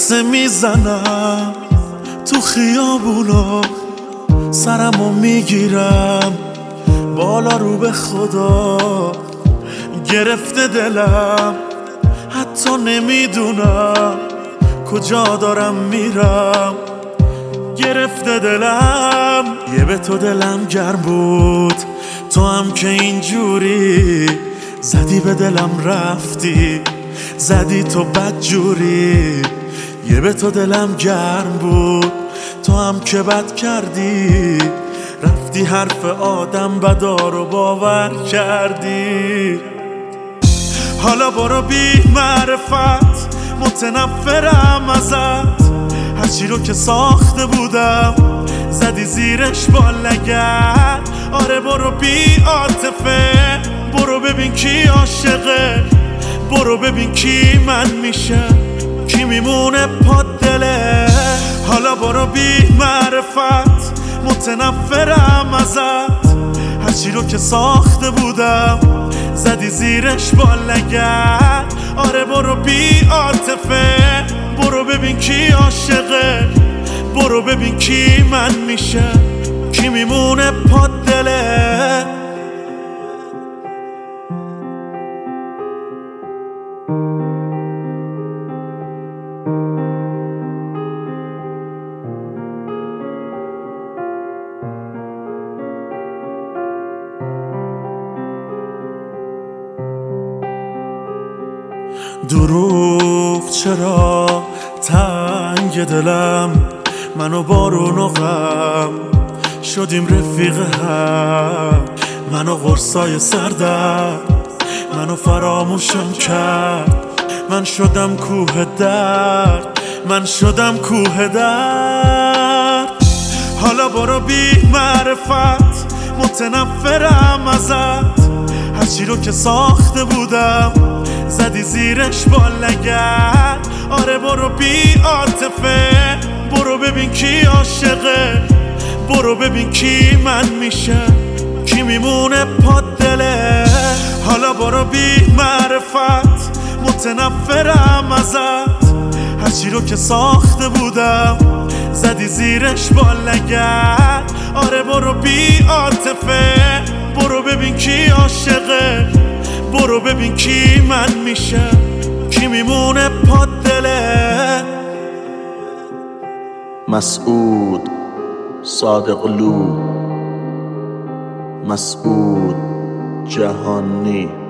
قصه میزنم تو خیابونا، سرمو میگیرم بالا رو به خدا. گرفته دلم حتی نمیدونم کجا دارم میرم. گرفته دلم یه به تو دلم گرم بود، تو هم که اینجوری زدی به دلم رفتی، زدی تو بدجوری. یه به تو دلم گرم بود، تو هم که بد کردی، رفتی حرف آدم بدا رو باور کردی. حالا برو بی معرفت، متنفرم ازت، هرچی رو که ساخته بودم زدی زیرش با لگد. آره برو بی عاطفه، برو ببین کی عاشقه، برو ببین کی من میشه، کی میمونه پا دله. حالا برو بی معرفت، متنفرم ازت، هرچی رو که ساخته بودم زدی زیرش با لگد. آره برو بی عاطفه، برو ببین کی عاشقه، برو ببین کی من میشه، کی میمونه پا دله. دروغ چرا تنگ دلم، منو بارون و غم شدیم رفیق هم. منو قرصای سردم، منو فراموشم کرد، من شدم کوه درد، من شدم کوه درد. حالا برو بی معرفت، متنفرم ازت، هرچی رو که ساخته بودم زدی زیرش با لگد. آره برو بی عاطفه، برو ببین کی عاشقه، برو ببین کی من میشه، کی میمونه پا دله. حالا برو بی معرفت، متنفرم ازت، هرچی رو که ساخته بودم زدی زیرش با لگد. آره برو بی عاطفه، برو ببین کی عاشقه، برو ببین کی من میشه، کی میمونه پا دله. مسعود صادقلو، مسعود جهانی.